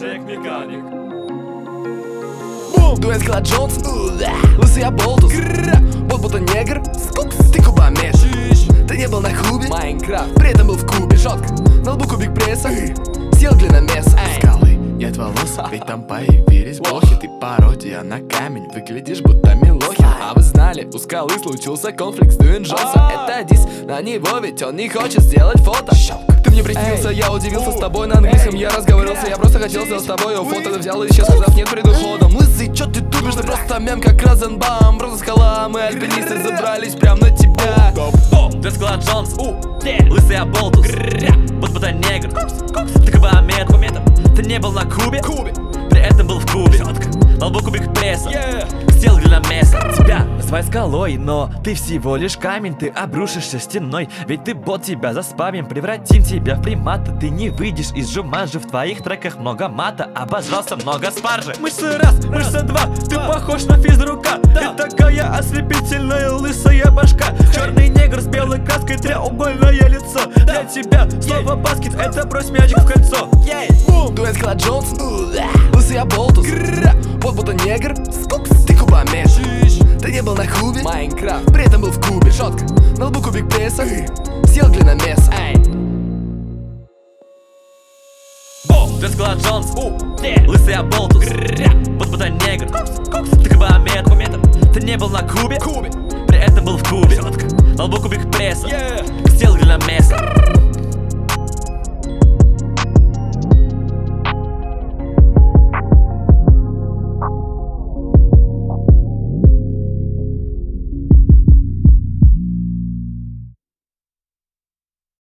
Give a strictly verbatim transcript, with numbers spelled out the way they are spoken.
Джек-механик. Дуэйн Скала Джонс, лысый Аболтус, бот будто негр, ты кубомеш. Ты не был на Кубе, Майнкрафт, при этом был в Кубе. Жёстко, на лбу кубик пресса, съел глиномеса. Скалы, нет волос, ведь там появились блохи. Ты пародия на камень, выглядишь будто Милохин. А вы знали, у Скалы случился конфликт с Дуэйн Джонсом. Это дис на него, ведь он не хочет сделать фото. Ты мне приснился, я удивился с тобой на английском. Я разговорился, я просто хотел сделать с тобой фото. Ты взял и исчез, сказав нет перед уходом. Лысый, чё ты тупишь, ты просто мем как Розенбаум. Просто Скала, мы альпинисты забрались прям на тебя. Дуэйн Скала Джонс, лысый Аболтус, бот будто негр, ты кубомет. Ты не был на Кубе, при этом был в Кубе. На лбу кубик пресса, сделал глиномеса. Тебя называют скалой, но ты всего лишь камень. Ты обрушишься стеной, ведь ты бот, тебя заспамим. Превратим тебя в примата, ты не выйдешь из Джуманджи. В твоих треках много мата, обожрался много спаржи. Мышца раз, мышца два, ты похож на физрука. Ты такая ослепительная лысая башка. Черный негр с белой краской, треугольное лицо. Для тебя слово баскет, это брось мячик в кольцо. Дуэйн Скала Джонс, лысый Аболтус, бот будто негр, ты кубомеш. Ты не был на Кубе, Майнкрафт, при этом был в Кубе. Жёстко, на лбу кубик пресса, съел глиномеса. Дуэйн Скала Джонс, лысый Аболтус, бот будто негр, ты кубомет. Ты не был на Кубе, при этом был в Кубе. На лбу кубик пресса, сделал глиномеса.